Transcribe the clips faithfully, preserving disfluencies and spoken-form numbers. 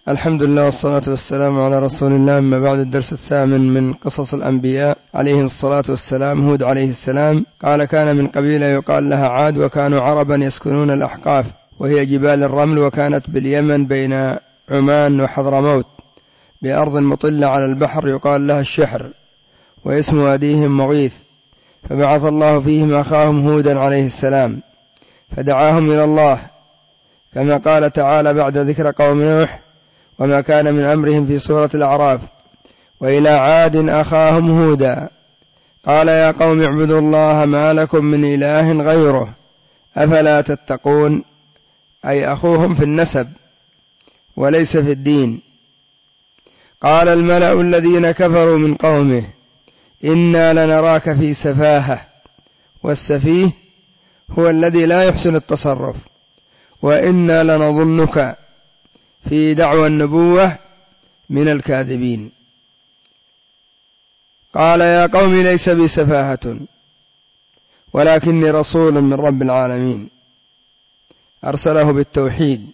الحمد لله والصلاة والسلام على رسول الله. أما بعد، الدرس الثامن من قصص الأنبياء عليهم الصلاة والسلام. هود عليه السلام قال: كان من قبيلة يقال لها عاد، وكانوا عربا يسكنون الأحقاف، وهي جبال الرمل، وكانت باليمن بين عمان وحضرموت بأرض مطلة على البحر يقال لها الشحر، واسم واديهم مغيث. فبعث الله فيهم أخاهم هودا عليه السلام فدعاهم إلى الله، كما قال تعالى بعد ذكر قوم نوح وما كان من أمرهم في سورة الأعراف: وإلى عاد أخاهم هودا قال يا قوم اعبدوا الله ما لكم من إله غيره أفلا تتقون. أي أخوهم في النسب وليس في الدين. قال الملأ الذين كفروا من قومه إنا لنراك في سفاهة، والسفيه هو الذي لا يحسن التصرف، وإنا لنظنك في دعوى النبوة من الكاذبين. قال يا قوم ليس بي سفاهة ولكني رسول من رب العالمين، أرسله بالتوحيد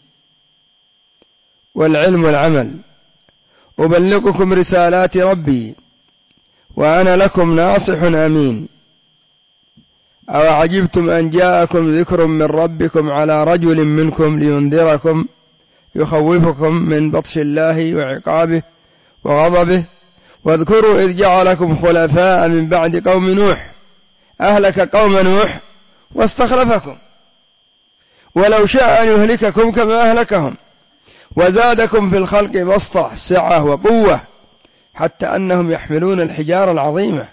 والعلم والعمل، أبلغكم رسالات ربي وأنا لكم ناصح أمين. أو عجبتم أن جاءكم ذكر من ربكم على رجل منكم لينذركم يخوفكم من بطش الله وعقابه وغضبه. واذكروا إذ جعلكم خلفاء من بعد قوم نوح، أهلك قوم نوح واستخلفكم، ولو شاء أن يهلككم كما أهلكهم، وزادكم في الخلق بسطة سعة وقوة، حتى أنهم يحملون الحجار العظيمة.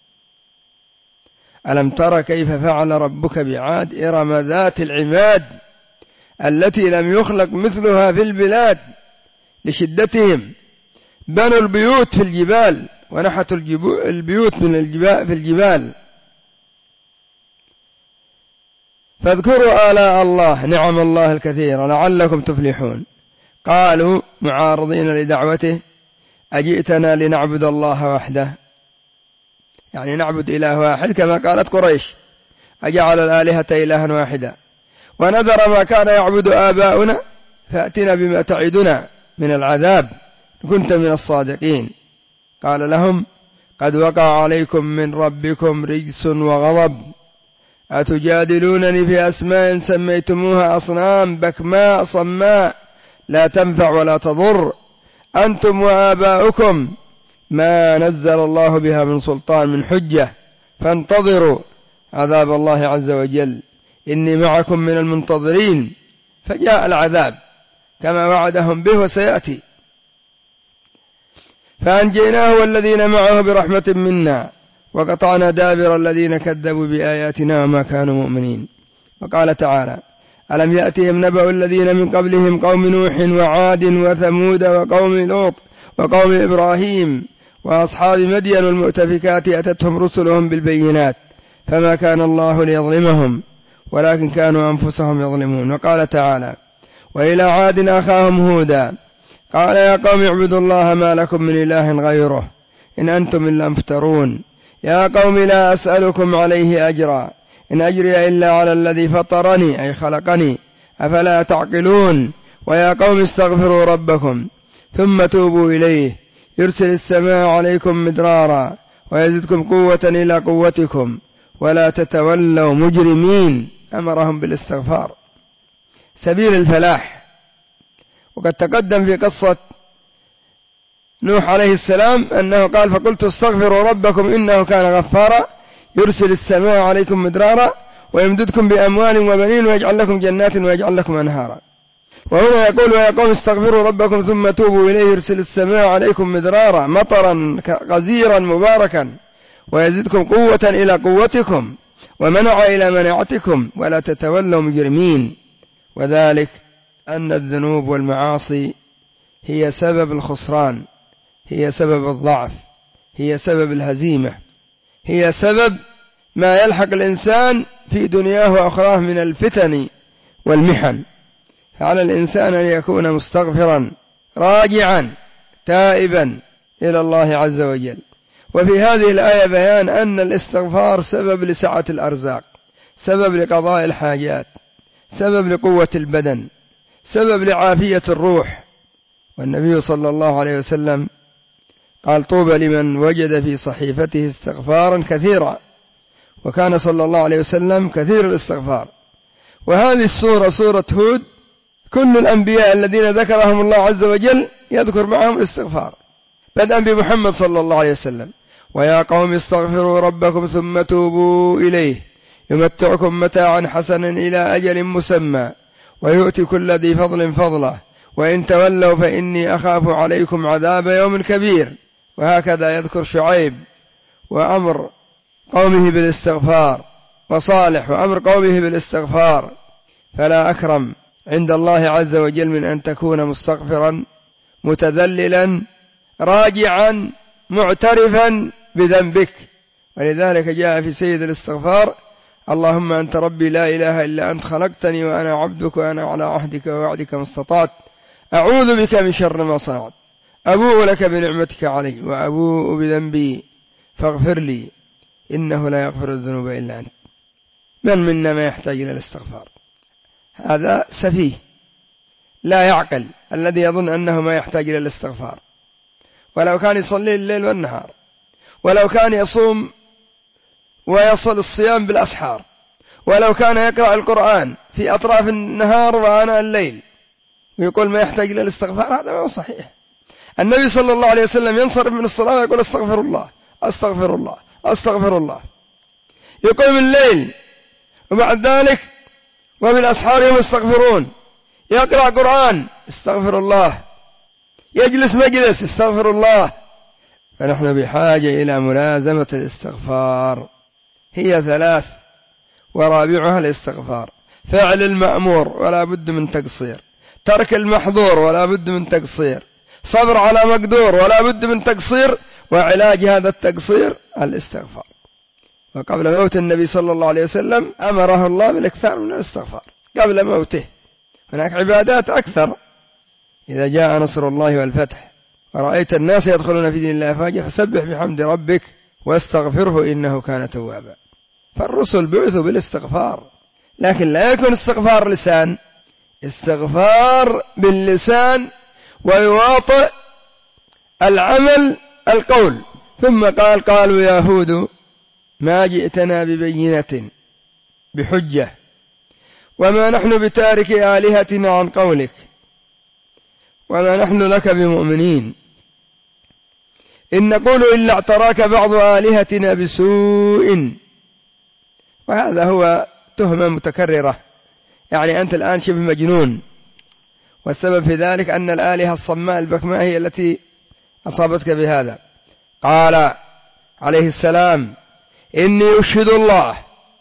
ألم تر كيف فعل ربك بعاد إرم ذات العماد التي لم يخلق مثلها في البلاد لشدتهم، بنوا البيوت في الجبال ونحتوا البيوت من الجبال في الجبال. فاذكروا آلاء الله نعم الله الكثير لعلكم تفلحون. قالوا معارضين لدعوته أجئتنا لنعبد الله وحده، يعني نعبد إله واحد كما قالت قريش: أجعل الآلهة إلها واحدا ونذر ما كان يعبد آباؤنا فأتنا بما تعدنا من العذاب إن كنت من الصادقين. قال لهم قد وقع عليكم من ربكم رجس وغضب، أتجادلونني في أسماء سميتموها أصنام بكماء صماء لا تنفع ولا تضر، أنتم وآباؤكم ما نزل الله بها من سلطان من حجة، فانتظروا عذاب الله عز وجل إني معكم من المنتظرين. فجاء العذاب كما وعدهم به وسيأتي. فأنجيناه والذين معه برحمة منا وقطعنا دابر الذين كذبوا بآياتنا وما كانوا مؤمنين. وقال تعالى: ألم يأتهم نبأ الذين من قبلهم قوم نوح وعاد وثمود وقوم لوط وقوم إبراهيم وأصحاب مدين والمؤتفكات أتتهم رسلهم بالبينات فما كان الله ليظلمهم ولكن كانوا أنفسهم يظلمون. وقال تعالى: وإلى عاد أخاهم هودا قال يا قوم اعبدوا الله ما لكم من إله غيره إن أنتم إلا مفترون. يا قوم لا أسألكم عليه أجرا إن أجري إلا على الذي فطرني أي خلقني أفلا تعقلون. ويا قوم استغفروا ربكم ثم توبوا إليه يرسل السماء عليكم مدرارا ويزدكم قوة إلى قوتكم ولا تتولوا مجرمين. أمرهم بالاستغفار سبيل الفلاح. وقد تقدم في قصة نوح عليه السلام أنه قال: فقلت استغفروا ربكم إنه كان غفارا يرسل السماء عليكم مدرارا ويمددكم بأموال وبنين ويجعل لكم جنات ويجعل لكم أنهارا. وهنا يقول: ويا قوم استغفروا ربكم ثم توبوا إليه يرسل السماء عليكم مدرارا مطرا غزيرا مباركا ويزدكم قوة إلى قوتكم ومنع إلى مناعتكم ولا تتولوا مجرمين. وذلك أن الذنوب والمعاصي هي سبب الخسران، هي سبب الضعف، هي سبب الهزيمة، هي سبب ما يلحق الإنسان في دنياه وأخراه من الفتن والمحن. فعلى الإنسان أن يكون مستغفرا راجعا تائبا إلى الله عز وجل. وفي هذه الآية بيان أن الاستغفار سبب لسعة الأرزاق، سبب لقضاء الحاجات، سبب لقوة البدن، سبب لعافية الروح، والنبي صلى الله عليه وسلم قال طوبى لمن وجد في صحيفته استغفارا كثيرا، وكان صلى الله عليه وسلم كثير الاستغفار. وهذه السورة سورة هود كل الأنبياء الذين ذكرهم الله عز وجل يذكر معهم الاستغفار، بدءا بمحمد صلى الله عليه وسلم: ويا قوم استغفروا ربكم ثم توبوا إليه يمتعكم متاعا حسنا إلى أجل مسمى ويؤتي كل ذي فضل فضله وإن تولوا فإني أخاف عليكم عذاب يوم كبير. وهكذا يذكر شعيب وأمر قومه بالاستغفار، وصالح وأمر قومه بالاستغفار. فلا أكرم عند الله عز وجل من أن تكون مستغفرا متذللا راجعا معترفا بذنبك. ولذلك جاء في سيد الاستغفار: اللهم أنت ربي لا إله إلا أنت خلقتني وأنا عبدك وأنا على عهدك ووعدك ما استطعت أعوذ بك من شر ما صنعت أبوء لك بنعمتك علي وأبوء بذنبي فاغفر لي إنه لا يغفر الذنوب إلا أنت. من منا ما يحتاج إلى الاستغفار؟ هذا سفيه لا يعقل الذي يظن أنه ما يحتاج إلى الاستغفار، ولو كان يصلي الليل والنهار، ولو كان يصوم ويصل الصيام بالأسحار، ولو كان يقرأ القرآن في أطراف النهار وآناء الليل، ويقول ما يحتاج إلى الاستغفار، هذا ما هو صحيح. النبي صلى الله عليه وسلم ينصرف من الصلاة ويقول استغفر الله استغفر الله استغفر الله، يقوم الليل وبعد ذلك وبالأسحار هم يستغفرون، يقرأ قرآن استغفر الله، يجلس مجلس استغفر الله. فنحن بحاجة إلى ملازمة الاستغفار. هي ثلاث ورابعها الاستغفار: فعل المأمور ولا بد من تقصير، ترك المحظور ولا بد من تقصير، صبر على مقدور ولا بد من تقصير، وعلاج هذا التقصير الاستغفار. وقبل موت النبي صلى الله عليه وسلم أمره الله بالاكثار من الاستغفار قبل موته. هناك عبادات أكثر: إذا جاء نصر الله والفتح ورأيت الناس يدخلون في دين الله أفواجا فسبح بحمد ربك واستغفره إنه كان توابا. فالرسل بعثوا بالاستغفار، لكن لا يكون استغفار لسان، استغفار باللسان ويواطئ العمل القول. ثم قال قالوا يا هود ما جئتنا ببينة بحجة وما نحن بتارك آلهتنا عن قولك وما نحن لك بمؤمنين إن نقول إلا اعتراك بعض آلهتنا بسوء. وهذا هو تهمة متكررة، يعني أنت الآن شبه مجنون، والسبب في ذلك أن الآلهة الصماء البكماء هي التي أصابتك بهذا. قال عليه السلام إني أشهد الله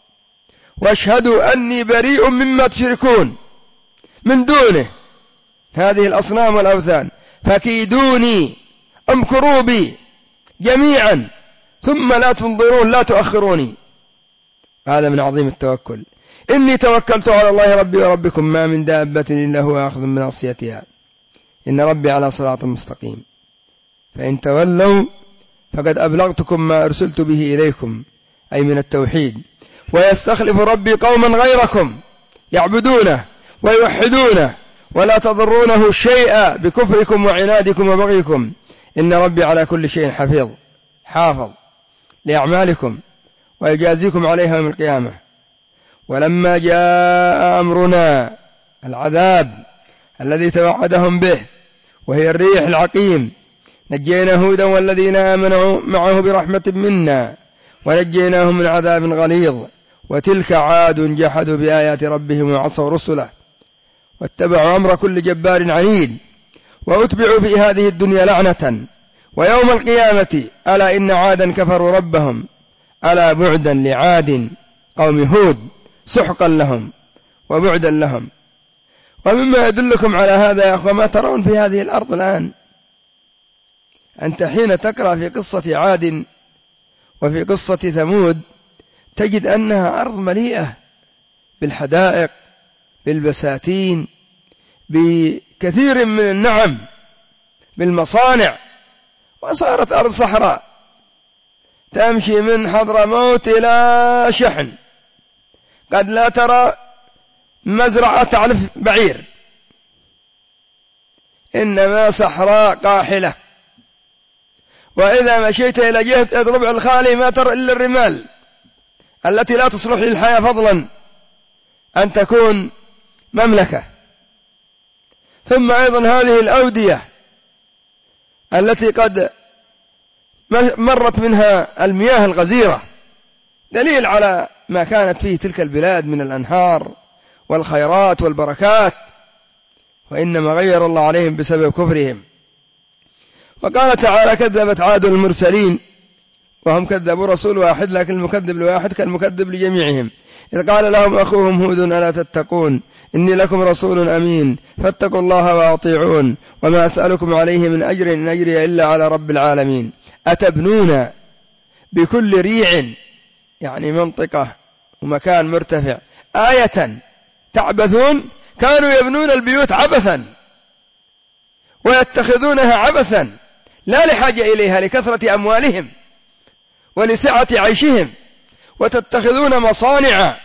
واشهدوا أني بريء مما تشركون من دونه هذه الأصنام والأوثان فكيدوني امكروا بي جميعا ثم لا تنظرون لا تؤخروني. هذا من عظيم التوكل. إني توكلت على الله ربي وربكم ما من دابة إلا هو آخذ بناصيتها إن ربي على صراط مستقيم فإن تولوا فقد أبلغتكم ما أرسلت به إليكم أي من التوحيد ويستخلف ربي قوما غيركم يعبدونه ويوحدونه ولا تضرونه شيئا بكفركم وعنادكم وبغيكم إن ربي على كل شيء حفيظ حافظ لأعمالكم ويجازيكم عليها يوم القيامة. ولما جاء أمرنا العذاب الذي توعدهم به وهي الريح العقيم نجينا هودا والذين آمنوا معه برحمة منا ونجيناهم من عذاب غليظ وتلك عاد جحدوا بآيات ربهم وعصوا رسله واتبعوا أمر كل جبار عنيد وأتبعوا في هذه الدنيا لعنة ويوم القيامة ألا إن عادا كفروا ربهم ألا بعدا لعاد قوم هود سحقا لهم وبعدا لهم. ومما يدلكم على هذا يا أخوة ما ترون في هذه الأرض الآن. أنت حين تقرأ في قصة عاد وفي قصة ثمود تجد أنها أرض مليئة بالحدائق بالبساتين بكثير من النعم بالمصانع، وصارت أرض صحراء تمشي من حضرموت إلى شحن قد لا ترى مزرعة تعلف بعير إنما صحراء قاحلة، وإذا مشيت إلى جهة الربع الخالي ما ترى إلا الرمال التي لا تصلح للحياة، فضلا أن تكون مملكة. ثم أيضا هذه الأودية التي قد مرت منها المياه الغزيرة دليل على ما كانت فيه تلك البلاد من الأنهار والخيرات والبركات، وإنما غير الله عليهم بسبب كفرهم. وقال تعالى: كذبت عاد المرسلين، وهم كذبوا رسول واحد، لكن المكذب لواحد كالمكذب لجميعهم. إذ قال لهم أخوهم هود: ألا تتقون إني لكم رسول أمين فاتقوا الله وأطيعون وما أسألكم عليه من أجر إن أجري إلا على رب العالمين. أتبنون بكل ريع، يعني منطقة ومكان مرتفع، آية تعبثون. كانوا يبنون البيوت عبثا ويتخذونها عبثا لا لحاجة إليها لكثرة أموالهم ولسعة عيشهم، وتتخذون مصانع،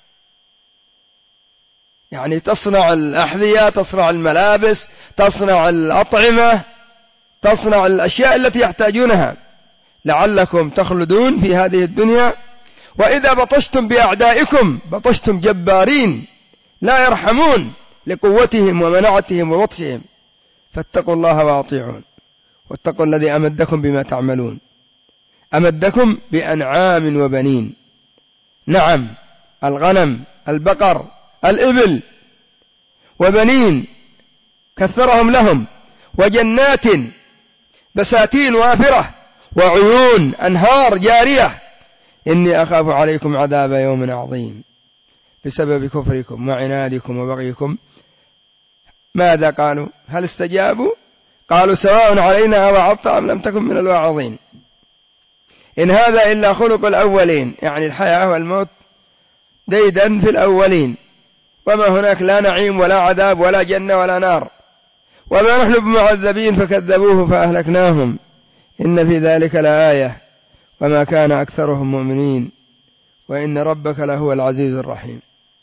يعني تصنع الأحذية، تصنع الملابس، تصنع الأطعمة، تصنع الأشياء التي يحتاجونها لعلكم تخلدون في هذه الدنيا. وإذا بطشتم بأعدائكم بطشتم جبارين لا يرحمون لقوتهم ومنعتهم وبطشهم، فاتقوا الله وأطيعون واتقوا الذي أمدكم بما تعملون. أمدكم بأنعام وبنين، نعم، الغنم، البقر، الإبل، وبنين كثرهم لهم، وجنات بساتين وافرة، وعيون أنهار جارية. إني أخاف عليكم عذاب يوم عظيم بسبب كفركم وعنادكم وبغيكم. ماذا قالوا؟ هل استجابوا؟ قالوا: سواء علينا أوعظت أم لم تكن من الواعظين. إن هذا إلا خلق الأولين، يعني الحياة والموت ديدا في الأولين، وما هناك لا نعيم ولا عذاب ولا جنة ولا نار، وما نحن بمعذبين، فكذبوه فأهلكناهم إن في ذلك لآية وما كان أكثرهم مؤمنين وإن ربك لهو العزيز الرحيم.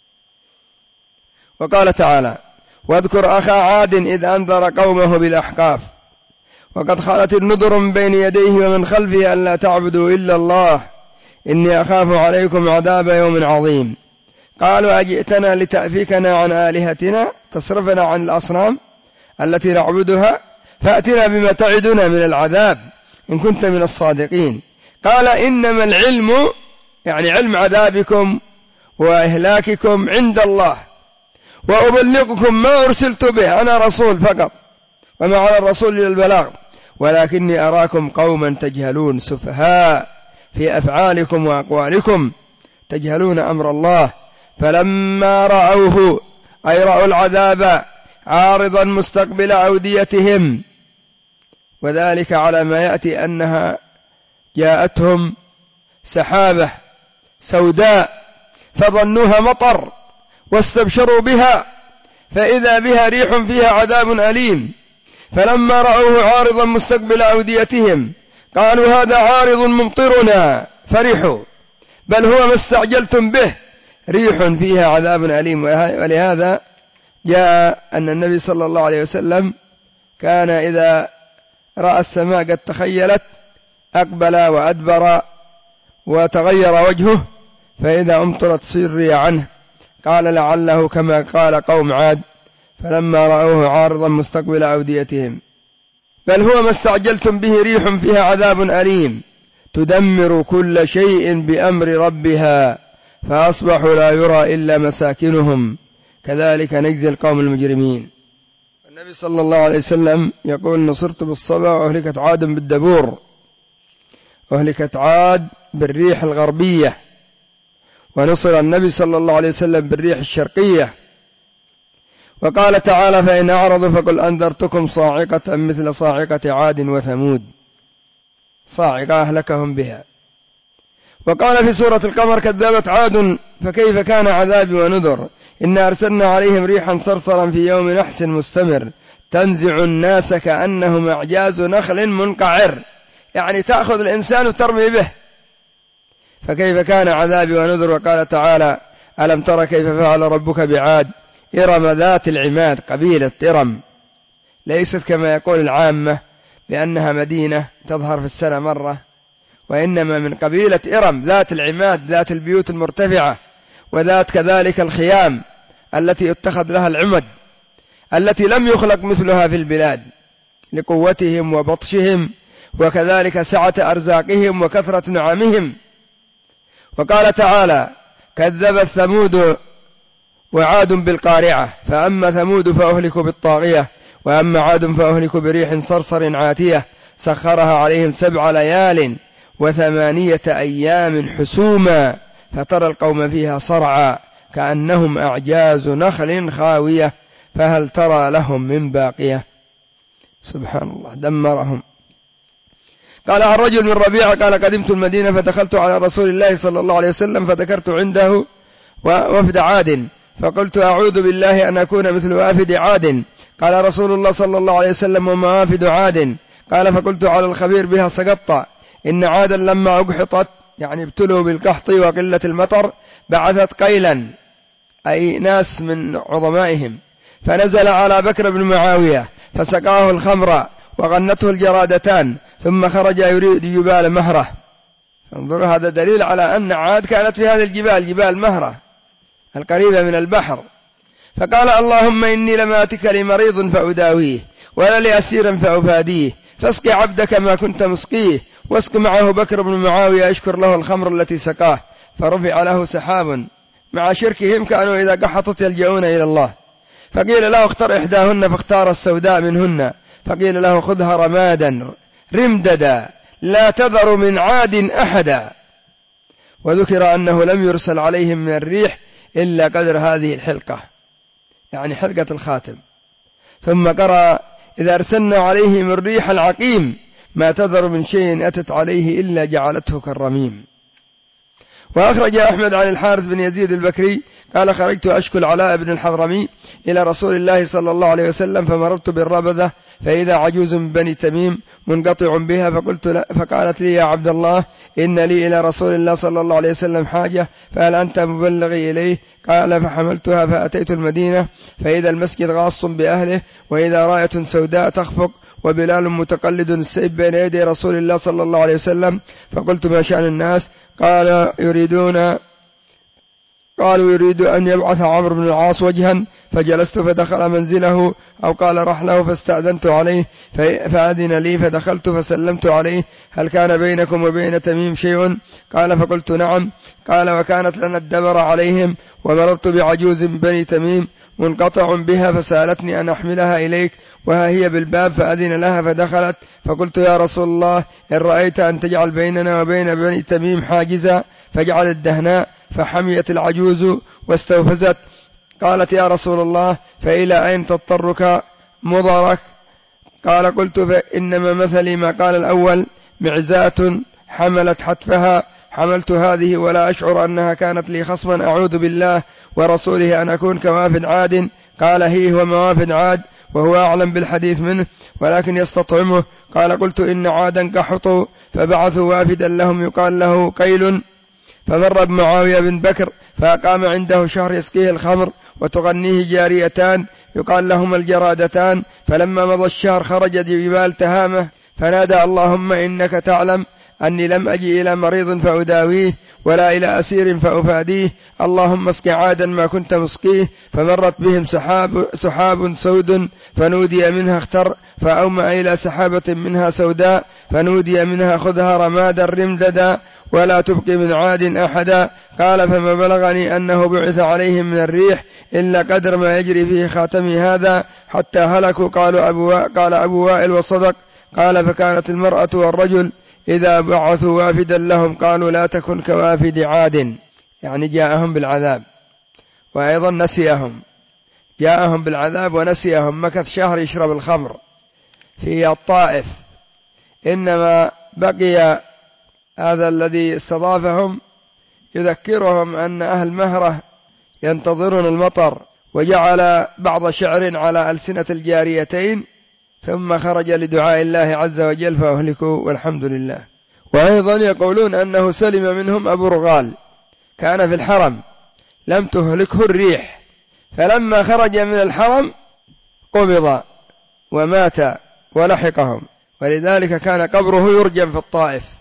وقال تعالى: واذكر أخا عاد إذ أنذر قومه بالأحقاف وقد خلت النذر من بين يديه ومن خلفه ألا تعبدوا إلا الله إني أخاف عليكم عذاب يوم عظيم. قالوا: أجئتنا لتأفكنا عن آلهتنا تصرفنا عن الأصنام التي نعبدها فأتنا بما تعدنا من العذاب إن كنت من الصادقين. قال: إنما العلم، يعني علم عذابكم وإهلاككم، عند الله، وأبلغكم ما أرسلت به، أنا رسول فقط وما على الرسول إلا البلاغ، ولكني أراكم قوما تجهلون سفهاء في أفعالكم وأقوالكم تجهلون أمر الله. فلما رأوه، أي رأوا العذاب عارضا مستقبل أوديتهم، وذلك على ما يأتي أنها جاءتهم سحابة سوداء فظنوها مطر واستبشروا بها فإذا بها ريح فيها عذاب أليم. فلما رأوه عارضا مستقبل أوديتهم قالوا: هذا عارض ممطرنا فرحوا، بل هو ما استعجلتم به ريح فيها عذاب أليم. ولهذا جاء أن النبي صلى الله عليه وسلم كان إذا رأى السماء قد تخيلت أقبل وأدبر وتغير وجهه، فإذا أمطرت سري عنه. قال: لعله كما قال قوم عاد فلما رأوه عارضا مستقبل أوديتهم، بل هو ما استعجلتم به ريح فيها عذاب أليم تدمر كل شيء بأمر ربها فأصبحوا لا يرى إلا مساكنهم كذلك نجزي القوم المجرمين. النبي صلى الله عليه وسلم يقول: نصرت بالصبا وأهلكت عاد بالدبور. أهلكت عاد بالريح الغربية، ونصر النبي صلى الله عليه وسلم بالريح الشرقية. وقال تعالى: فإن أعرضوا فقل أنذرتكم صاعقة مثل صاعقة عاد وثمود، صاعقة أهلكهم بها. وقال في سورة القمر: كذبت عاد فكيف كان عذابي ونذر إنا أرسلنا عليهم ريحا صرصرا في يوم نحس مستمر تنزع الناس كأنهم أعجاز نخل منقعر، يعني تأخذ الإنسان وترمي به. فكيف كان عذابي ونذر. وقال تعالى: ألم تر كيف فعل ربك بعاد إرم ذات العماد، قبيلة إرم ليست كما يقول العامة بأنها مدينة تظهر في السنة مرة، وإنما من قبيلة إرم ذات العماد، ذات البيوت المرتفعة، وذات كذلك الخيام التي اتخذ لها العمد، التي لم يخلق مثلها في البلاد لقوتهم وبطشهم، وكذلك سعة أرزاقهم وكثرة نعمهم. وقال تعالى: كذبت ثمود وعاد بالقارعة، فأما ثمود فأهلكوا بالطاغية، وأما عاد فأهلكوا بريح صرصر عاتية سخرها عليهم سبع ليال وثمانية أيام حسوما فترى القوم فيها صرعا كأنهم أعجاز نخل خاوية فهل ترى لهم من باقية. سبحان الله، دمرهم. قال عن رجل من ربيعة قال: قدمت المدينة فدخلت على رسول الله صلى الله عليه وسلم فذكرت عنده وفد عاد، فقلت: أعوذ بالله أن أكون مثل وافد عاد. قال رسول الله صلى الله عليه وسلم: وما وافد عاد؟ قال: فقلت: على الخبير بها سقطت. إن عادا لما أقحطت، يعني ابتلوا بالقحط وقلة المطر، بعثت قيلا، أي ناس من عظمائهم، فنزل على بكر بن معاوية فسقاه الخمر وغنته الجرادتان، ثم خرج يريد جبال مهرة. انظروا، هذا دليل على أن عاد كانت في هذه الجبال، جبال مهرة القريبة من البحر. فقال: اللهم إني لم آتك لمريض فأداويه، ولا لأسير فأفاديه، فاسق عبدك ما كنت مسقيه. واسق معه بكر بن معاوية يشكر له الخمر التي سقاه، فرفع له سحاب. مع شركهم كانوا إذا قحطت يلجؤون إلى الله. فقيل له: اختر إحداهن، فاختار السوداء منهن. فقيل له: خذها رمادا رمددا لا تذر من عاد أحدا. وذكر أنه لم يرسل عليهم من الريح إلا قدر هذه الحلقة، يعني حلقة الخاتم. ثم قرأ: إذا أرسلنا عليهم الريح العقيم ما تذر من شيء أتت عليه إلا جعلته كالرميم. وأخرج أحمد عن الحارث بن يزيد البكري قال: خرجت أشكو العلاء بن الحضرمي إلى رسول الله صلى الله عليه وسلم، فمررت بالربذة فإذا عجوز من بني تميم منقطع بها، فقلت لا، فقالت لي: يا عبد الله، إن لي إلى رسول الله صلى الله عليه وسلم حاجة، فهل أنت مبلغي إليه؟ قال: فحملتها فأتيت المدينة فإذا المسجد غاص بأهله، وإذا راية سوداء تخفق، وبلال متقلد السيف بين يدي رسول الله صلى الله عليه وسلم. فقلت: ما شأن الناس؟ قال: يريدون قالوا يريد أن يبعث عمرو بن العاص وجها. فجلست فدخل منزله أو قال رحله، فاستأذنت عليه فأذن لي، فدخلت فسلمت عليه: هل كان بينكم وبين تميم شيء؟ قال: فقلت: نعم. قال: وكانت لنا الدبر عليهم، ومررت بعجوز من بني تميم منقطع بها، فسألتني أن أحملها إليك، وها هي بالباب، فأذن لها فدخلت. فقلت: يا رسول الله، إن رأيت أن تجعل بيننا وبين بني تميم حاجزا فاجعل الدهناء. فحميت العجوز واستوفزت. قالت: يا رسول الله، فإلى أين تضطرك مضرك؟ قال: قلت: فإنما مثلي ما قال الأول، معزاة حملت حتفها، حملت هذه ولا أشعر أنها كانت لي خصما، أعوذ بالله ورسوله أن أكون كوافد عاد. قال: هي هو موافد عاد، وهو أعلم بالحديث منه، ولكن يستطعمه. قال: قلت: إن عادا قحطوا فبعثوا وافدا لهم يقال له قيل، فمر بمعاوية بن بكر فأقام عنده شهر يسقيه الخمر وتغنيه جاريتان يقال لهما الجرادتان. فلما مضى الشهر خرج جبال تهامة فنادى: اللهم إنك تعلم أني لم أجي إلى مريض فأداويه، ولا إلى أسير فأفاديه، اللهم اسق عادا ما كنت مسقيه. فمرت بهم سحاب, سحاب سود فنودي منها اختر، فأومأ إلى سحابة منها سوداء فنودي منها خذها رمادا رمددا ولا تبقي من عاد أحدا. قال: فما بلغني أنه بعث عليهم من الريح إلا قدر ما يجري فيه خاتمي هذا حتى هلكوا. قالوا أبو قال أبو وائل: وصدق. قال: فكانت المرأة والرجل إذا بعثوا وافدا لهم قالوا: لا تكن كوافد عاد، يعني جاءهم بالعذاب، وأيضا نسيهم، جاءهم بالعذاب ونسيهم، مكث شهر يشرب الخمر في الطائف. إنما بقي هذا الذي استضافهم يذكرهم أن أهل مهرة ينتظرون المطر، وجعل بعض شعر على ألسنة الجاريتين، ثم خرج لدعاء الله عز وجل فأهلكوا والحمد لله. وأيضا يقولون أنه سلم منهم أبو رغال، كان في الحرم لم تهلكه الريح، فلما خرج من الحرم قبض ومات ولحقهم، ولذلك كان قبره يرجم في الطائف